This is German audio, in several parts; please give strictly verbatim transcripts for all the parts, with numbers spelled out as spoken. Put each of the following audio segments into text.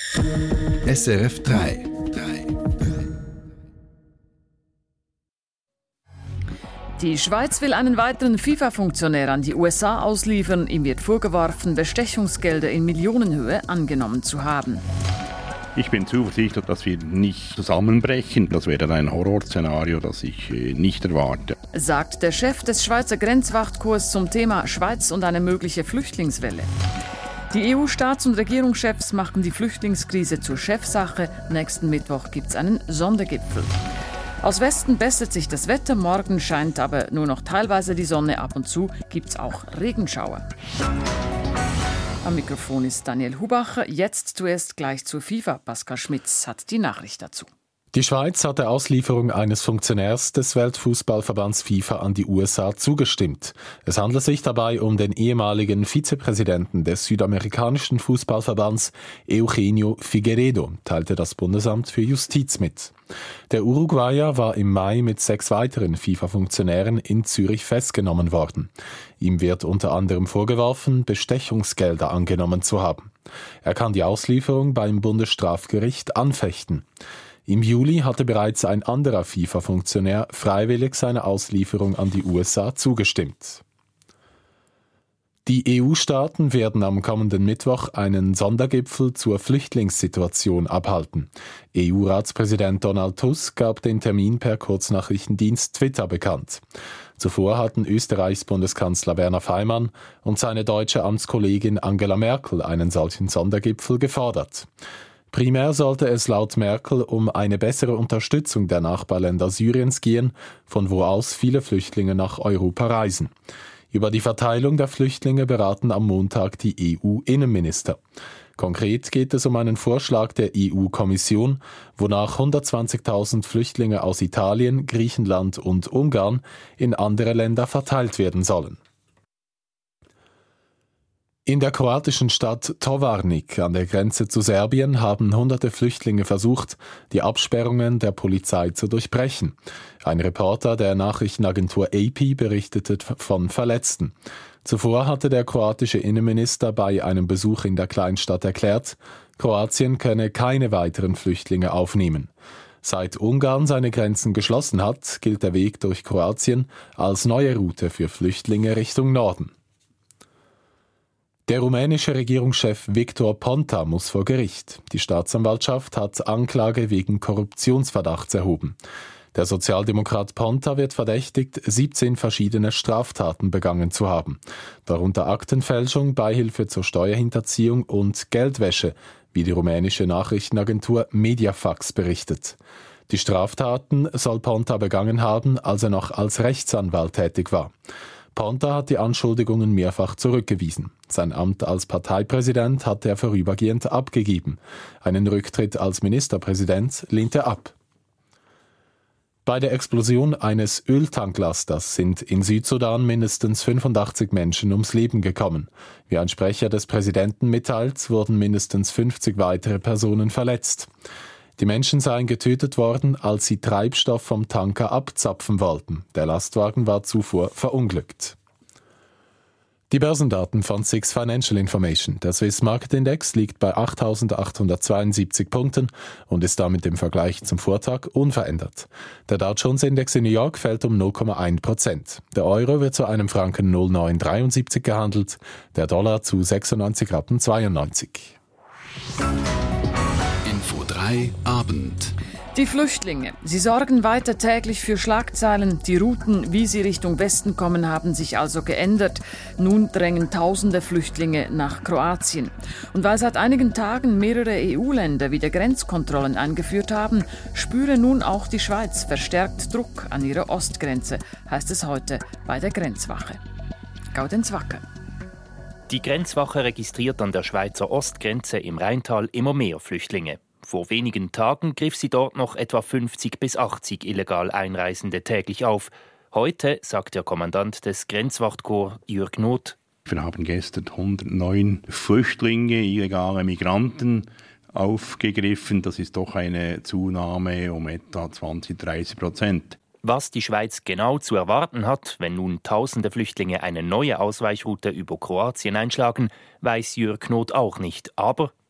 S R F drei. Die Schweiz will einen weiteren FIFA-Funktionär an die U S A ausliefern. Ihm wird vorgeworfen, Bestechungsgelder in Millionenhöhe angenommen zu haben. Ich bin zuversichtlich, dass wir nicht zusammenbrechen. Das wäre ein Horrorszenario, das ich nicht erwarte. Sagt der Chef des Schweizer Grenzwachtkorps zum Thema Schweiz und eine mögliche Flüchtlingswelle. Die E U-Staats- und Regierungschefs machen die Flüchtlingskrise zur Chefsache. Nächsten Mittwoch gibt es einen Sondergipfel. Aus Westen bessert sich das Wetter, morgen scheint aber nur noch teilweise die Sonne, ab und zu gibt es auch Regenschauer. Am Mikrofon ist Daniel Hubacher. Jetzt zuerst gleich zur FIFA. Pascal Schmitz hat die Nachricht dazu. Die Schweiz hat der Auslieferung eines Funktionärs des Weltfußballverbands FIFA an die U S A zugestimmt. Es handelt sich dabei um den ehemaligen Vizepräsidenten des südamerikanischen Fußballverbands Eugenio Figueiredo, teilte das Bundesamt für Justiz mit. Der Uruguayer war im Mai mit sechs weiteren FIFA-Funktionären in Zürich festgenommen worden. Ihm wird unter anderem vorgeworfen, Bestechungsgelder angenommen zu haben. Er kann die Auslieferung beim Bundesstrafgericht anfechten. Im Juli hatte bereits ein anderer FIFA-Funktionär freiwillig seine Auslieferung an die U S A zugestimmt. Die E U-Staaten werden am kommenden Mittwoch einen Sondergipfel zur Flüchtlingssituation abhalten. E U-Ratspräsident Donald Tusk gab den Termin per Kurznachrichtendienst Twitter bekannt. Zuvor hatten Österreichs Bundeskanzler Werner Faymann und seine deutsche Amtskollegin Angela Merkel einen solchen Sondergipfel gefordert. Primär sollte es laut Merkel um eine bessere Unterstützung der Nachbarländer Syriens gehen, von wo aus viele Flüchtlinge nach Europa reisen. Über die Verteilung der Flüchtlinge beraten am Montag die E U-Innenminister. Konkret geht es um einen Vorschlag der E U-Kommission, wonach hundertzwanzigtausend Flüchtlinge aus Italien, Griechenland und Ungarn in andere Länder verteilt werden sollen. In der kroatischen Stadt Tovarnik an der Grenze zu Serbien haben hunderte Flüchtlinge versucht, die Absperrungen der Polizei zu durchbrechen. Ein Reporter der Nachrichtenagentur A P berichtete von Verletzten. Zuvor hatte der kroatische Innenminister bei einem Besuch in der Kleinstadt erklärt, Kroatien könne keine weiteren Flüchtlinge aufnehmen. Seit Ungarn seine Grenzen geschlossen hat, gilt der Weg durch Kroatien als neue Route für Flüchtlinge Richtung Norden. Der rumänische Regierungschef Victor Ponta muss vor Gericht. Die Staatsanwaltschaft hat Anklage wegen Korruptionsverdachts erhoben. Der Sozialdemokrat Ponta wird verdächtigt, siebzehn verschiedene Straftaten begangen zu haben, darunter Aktenfälschung, Beihilfe zur Steuerhinterziehung und Geldwäsche, wie die rumänische Nachrichtenagentur Mediafax berichtet. Die Straftaten soll Ponta begangen haben, als er noch als Rechtsanwalt tätig war. Ponta hat die Anschuldigungen mehrfach zurückgewiesen. Sein Amt als Parteipräsident hat er vorübergehend abgegeben. Einen Rücktritt als Ministerpräsident lehnt er ab. Bei der Explosion eines Öltanklasters sind in Südsudan mindestens fünfundachtzig Menschen ums Leben gekommen. Wie ein Sprecher des Präsidenten mitteilt, wurden mindestens fünfzig weitere Personen verletzt. Die Menschen seien getötet worden, als sie Treibstoff vom Tanker abzapfen wollten. Der Lastwagen war zuvor verunglückt. Die Börsendaten von Six Financial Information. Der Swiss Market Index liegt bei achttausendachthundertzweiundsiebzig Punkten und ist damit im Vergleich zum Vortag unverändert. Der Dow Jones Index in New York fällt um null Komma eins Prozent. Der Euro wird zu einem Franken null Komma neun dreiundsiebzig gehandelt, der Dollar zu sechsundneunzig Rappen zweiundneunzig. Info drei Abend. Die Flüchtlinge. Sie sorgen weiter täglich für Schlagzeilen. Die Routen, wie sie Richtung Westen kommen, haben sich also geändert. Nun drängen tausende Flüchtlinge nach Kroatien. Und weil seit einigen Tagen mehrere E U-Länder wieder Grenzkontrollen eingeführt haben, spüre nun auch die Schweiz verstärkt Druck an ihrer Ostgrenze, heißt es heute bei der Grenzwache. Gaudenz Wacker. Die Grenzwache registriert an der Schweizer Ostgrenze im Rheintal immer mehr Flüchtlinge. Vor wenigen Tagen griff sie dort noch etwa fünfzig bis achtzig illegal Einreisende täglich auf. Heute, sagt der Kommandant des Grenzwachtkorps Jürg Noth: Wir haben gestern hundertneun Flüchtlinge, illegale Migranten aufgegriffen. Das ist doch eine Zunahme um etwa zwanzig bis dreißig Prozent. Was die Schweiz genau zu erwarten hat, wenn nun tausende Flüchtlinge eine neue Ausweichroute über Kroatien einschlagen, weiß Jürg Noth auch nicht. Aber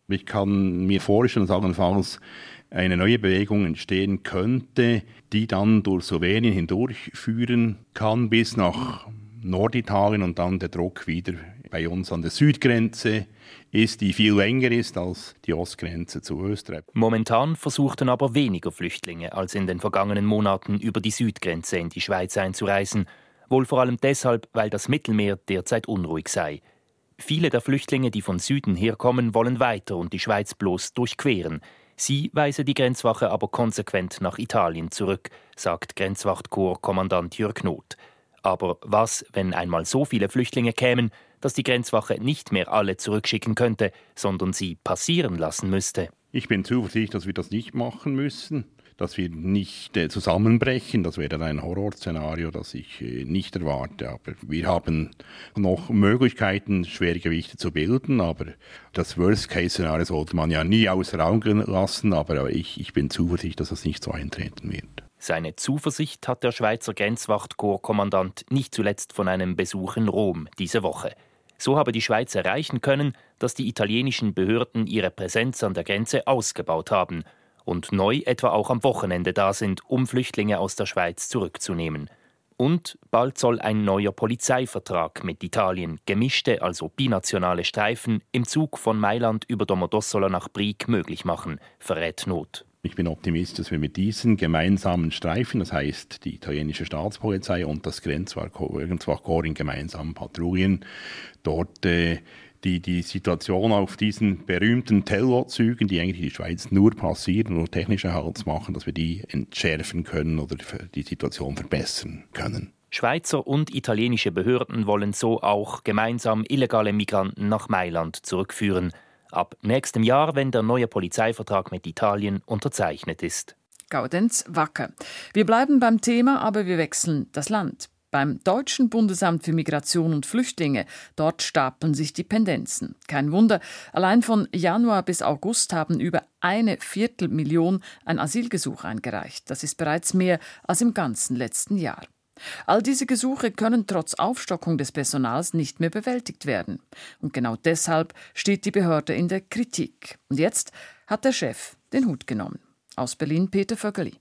Ich kann mir vorstellen, dass allenfalls eine neue Bewegung entstehen könnte, die dann durch Slowenien hindurchführen kann bis nach Norditalien und dann der Druck wieder bei uns an der Südgrenze ist, die viel länger ist als die Ostgrenze zu Österreich. Momentan versuchten aber weniger Flüchtlinge als in den vergangenen Monaten über die Südgrenze in die Schweiz einzureisen. Wohl vor allem deshalb, weil das Mittelmeer derzeit unruhig sei. Viele der Flüchtlinge, die von Süden herkommen, wollen weiter und die Schweiz bloß durchqueren. Sie weise die Grenzwache aber konsequent nach Italien zurück, sagt Grenzwachtkorpskommandant Jörg Noth. Aber was, wenn einmal so viele Flüchtlinge kämen, dass die Grenzwache nicht mehr alle zurückschicken könnte, sondern sie passieren lassen müsste? Ich bin zuversichtlich, dass wir das nicht machen müssen, dass wir nicht äh, zusammenbrechen. Das wäre ein Horrorszenario, das ich äh, nicht erwarte. Aber wir haben noch Möglichkeiten, Schwergewichte zu bilden. Aber das Worst-Case-Szenario sollte man ja nie außer Augen lassen. Aber ich, ich bin zuversichtlich, dass das nicht so eintreten wird. Seine Zuversicht hat der Schweizer Grenzwachtkorpskommandant nicht zuletzt von einem Besuch in Rom diese Woche. So habe die Schweiz erreichen können, dass die italienischen Behörden ihre Präsenz an der Grenze ausgebaut haben und neu etwa auch am Wochenende da sind, um Flüchtlinge aus der Schweiz zurückzunehmen. Und bald soll ein neuer Polizeivertrag mit Italien, gemischte, also binationale Streifen, im Zug von Mailand über Domodossola nach Brig möglich machen, verrät Noth. Ich bin optimistisch, dass wir mit diesen gemeinsamen Streifen, das heißt die italienische Staatspolizei und das Grenzwachtkorps in gemeinsamen Patrouillen, dort äh, die, die Situation auf diesen berühmten Tello-Zügen, die eigentlich in die Schweiz nur passieren, nur technische Halts machen, dass wir die entschärfen können oder die Situation verbessern können. Schweizer und italienische Behörden wollen so auch gemeinsam illegale Migranten nach Mailand zurückführen. Ab nächstem Jahr, wenn der neue Polizeivertrag mit Italien unterzeichnet ist. Gaudenz Wacker. Wir bleiben beim Thema, aber wir wechseln das Land. Beim Deutschen Bundesamt für Migration und Flüchtlinge, dort stapeln sich die Pendenzen. Kein Wunder, allein von Januar bis August haben über eine Viertelmillion ein Asylgesuch eingereicht. Das ist bereits mehr als im ganzen letzten Jahr. All diese Gesuche können trotz Aufstockung des Personals nicht mehr bewältigt werden. Und genau deshalb steht die Behörde in der Kritik. Und jetzt hat der Chef den Hut genommen. Aus Berlin Peter Vögeli.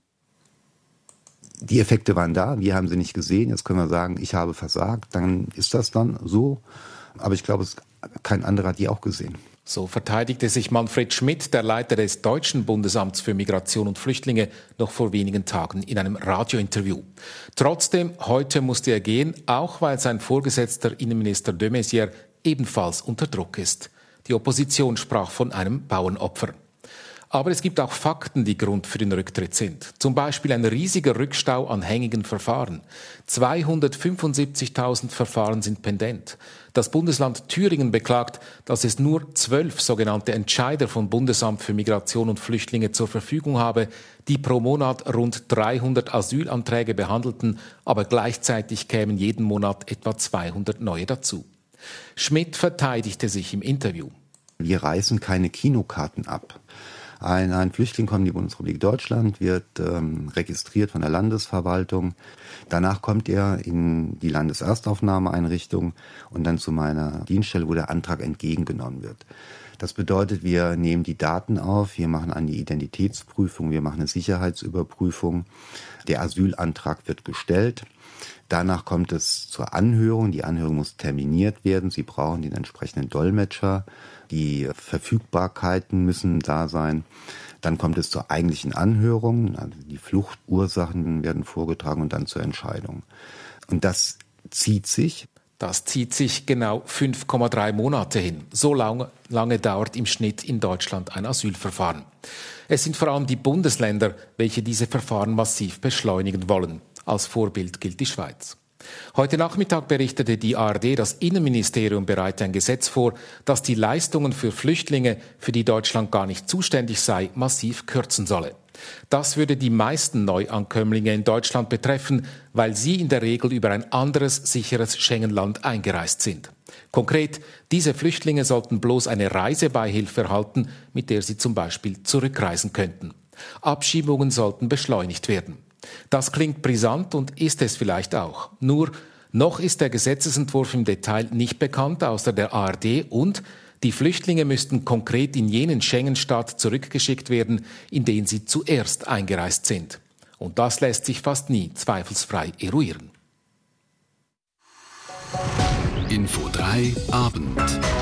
Die Effekte waren da, wir haben sie nicht gesehen. Jetzt können wir sagen, ich habe versagt, dann ist das dann so. Aber ich glaube, kein anderer hat die auch gesehen. So verteidigte sich Manfred Schmidt, der Leiter des Deutschen Bundesamts für Migration und Flüchtlinge, noch vor wenigen Tagen in einem Radiointerview. Trotzdem, heute musste er gehen, auch weil sein Vorgesetzter Innenminister de Maizière ebenfalls unter Druck ist. Die Opposition sprach von einem Bauernopfer. Aber es gibt auch Fakten, die Grund für den Rücktritt sind. Zum Beispiel ein riesiger Rückstau an hängigen Verfahren. zweihundertfünfundsiebzigtausend Verfahren sind pendent. Das Bundesland Thüringen beklagt, dass es nur zwölf sogenannte Entscheider vom Bundesamt für Migration und Flüchtlinge zur Verfügung habe, die pro Monat rund dreihundert Asylanträge behandelten, aber gleichzeitig kämen jeden Monat etwa zweihundert neue dazu. Schmidt verteidigte sich im Interview. Wir reißen keine Kinokarten ab. Ein, ein Flüchtling kommt in die Bundesrepublik Deutschland, wird ähm, registriert von der Landesverwaltung. Danach kommt er in die Landeserstaufnahmeeinrichtung und dann zu meiner Dienststelle, wo der Antrag entgegengenommen wird. Das bedeutet, wir nehmen die Daten auf, wir machen eine Identitätsprüfung, wir machen eine Sicherheitsüberprüfung. Der Asylantrag wird gestellt. Danach kommt es zur Anhörung. Die Anhörung muss terminiert werden. Sie brauchen den entsprechenden Dolmetscher. Die Verfügbarkeiten müssen da sein. Dann kommt es zur eigentlichen Anhörung. Also die Fluchtursachen werden vorgetragen und dann zur Entscheidung. Und das zieht sich. Das zieht sich genau fünf Komma drei Monate hin. So lange, lange dauert im Schnitt in Deutschland ein Asylverfahren. Es sind vor allem die Bundesländer, welche diese Verfahren massiv beschleunigen wollen. Als Vorbild gilt die Schweiz. Heute Nachmittag berichtete die A R D, das Innenministerium bereite ein Gesetz vor, das die Leistungen für Flüchtlinge, für die Deutschland gar nicht zuständig sei, massiv kürzen solle. Das würde die meisten Neuankömmlinge in Deutschland betreffen, weil sie in der Regel über ein anderes, sicheres Schengen-Land eingereist sind. Konkret, diese Flüchtlinge sollten bloß eine Reisebeihilfe erhalten, mit der sie zum Beispiel zurückreisen könnten. Abschiebungen sollten beschleunigt werden. Das klingt brisant und ist es vielleicht auch. Nur, noch ist der Gesetzesentwurf im Detail nicht bekannt, außer der A R D, und Die Flüchtlinge müssten konkret in jenen Schengen-Staat zurückgeschickt werden, in den sie zuerst eingereist sind. Und das lässt sich fast nie zweifelsfrei eruieren. Info drei Abend.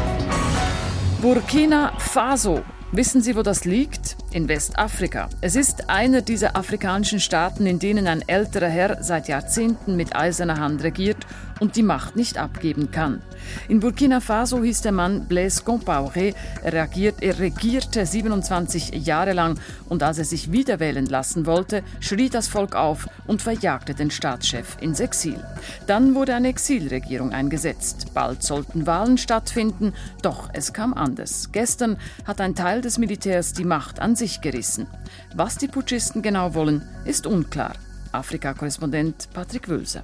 Burkina Faso. Wissen Sie, wo das liegt? In Westafrika. Es ist einer dieser afrikanischen Staaten, in denen ein älterer Herr seit Jahrzehnten mit eiserner Hand regiert und die Macht nicht abgeben kann. In Burkina Faso hieß der Mann Blaise Compaoré. Er, regiert, er regierte siebenundzwanzig Jahre lang und als er sich wiederwählen lassen wollte, schrie das Volk auf und verjagte den Staatschef ins Exil. Dann wurde eine Exilregierung eingesetzt. Bald sollten Wahlen stattfinden, doch es kam anders. Gestern hat ein Teil des Militärs die Macht an sich gerissen. Was die Putschisten genau wollen, ist unklar. Afrika-Korrespondent Patrick Wülse.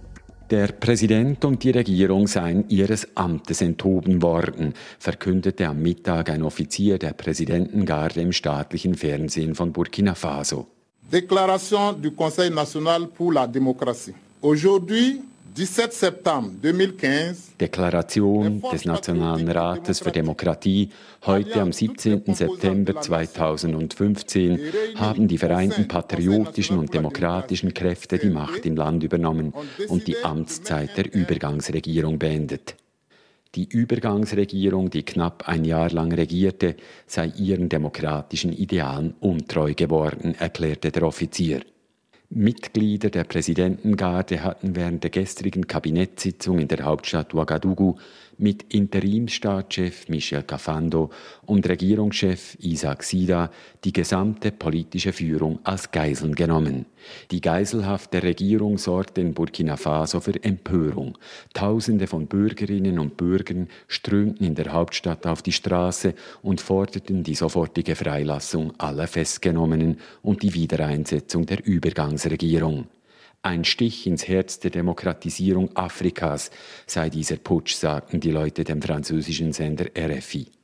Der Präsident und die Regierung seien ihres Amtes enthoben worden, verkündete am Mittag ein Offizier der Präsidentengarde im staatlichen Fernsehen von Burkina Faso. Déclaration du Conseil national pour la démocratie. Aujourd'hui, dix-sept septembre zweitausendfünfzehn. Deklaration des Nationalen Rates für Demokratie. Heute am siebzehnten September zweitausendfünfzehn haben die vereinten patriotischen und demokratischen Kräfte die Macht im Land übernommen und die Amtszeit der Übergangsregierung beendet. Die Übergangsregierung, die knapp ein Jahr lang regierte, sei ihren demokratischen Idealen untreu geworden, erklärte der Offizier. Mitglieder der Präsidentengarde hatten während der gestrigen Kabinettssitzung in der Hauptstadt Ouagadougou mit Interimsstaatschef Michel Kafando und Regierungschef Isaac Sida die gesamte politische Führung als Geiseln genommen. Die Geiselhaft der Regierung sorgte in Burkina Faso für Empörung. Tausende von Bürgerinnen und Bürgern strömten in der Hauptstadt auf die Straße und forderten die sofortige Freilassung aller Festgenommenen und die Wiedereinsetzung der Übergangsregierung. Ein Stich ins Herz der Demokratisierung Afrikas sei dieser Putsch, sagten die Leute dem französischen Sender R F I.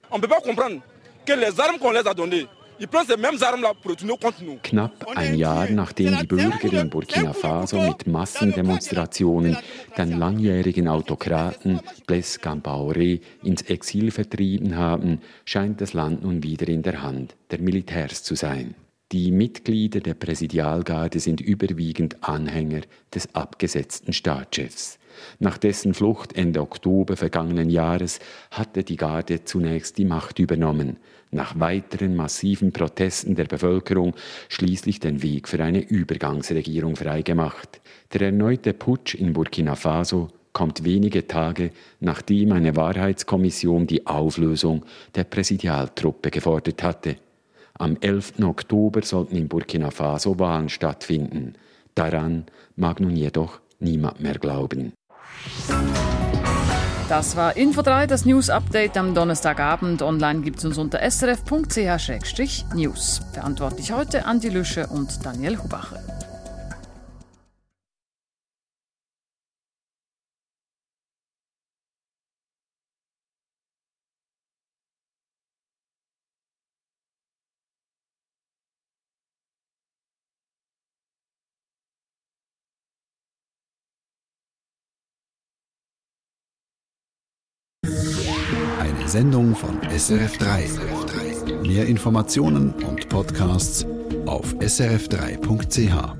Knapp ein Jahr nachdem die Bürger in Burkina Faso mit Massendemonstrationen den langjährigen Autokraten Blaise Compaoré ins Exil vertrieben haben, scheint das Land nun wieder in der Hand der Militärs zu sein. Die Mitglieder der Präsidialgarde sind überwiegend Anhänger des abgesetzten Staatschefs. Nach dessen Flucht Ende Oktober vergangenen Jahres hatte die Garde zunächst die Macht übernommen, nach weiteren massiven Protesten der Bevölkerung schließlich den Weg für eine Übergangsregierung freigemacht. Der erneute Putsch in Burkina Faso kommt wenige Tage, nachdem eine Wahrheitskommission die Auflösung der Präsidialtruppe gefordert hatte. Am elften Oktober sollten in Burkina Faso Wahlen stattfinden. Daran mag nun jedoch niemand mehr glauben. Das war Info drei, das News-Update am Donnerstagabend. Online gibt es uns unter s r f punkt c h slash news. Verantwortlich heute Andi Lüsche und Daniel Hubacher. Eine Sendung von S R F drei. Mehr Informationen und Podcasts auf s r f drei punkt c h.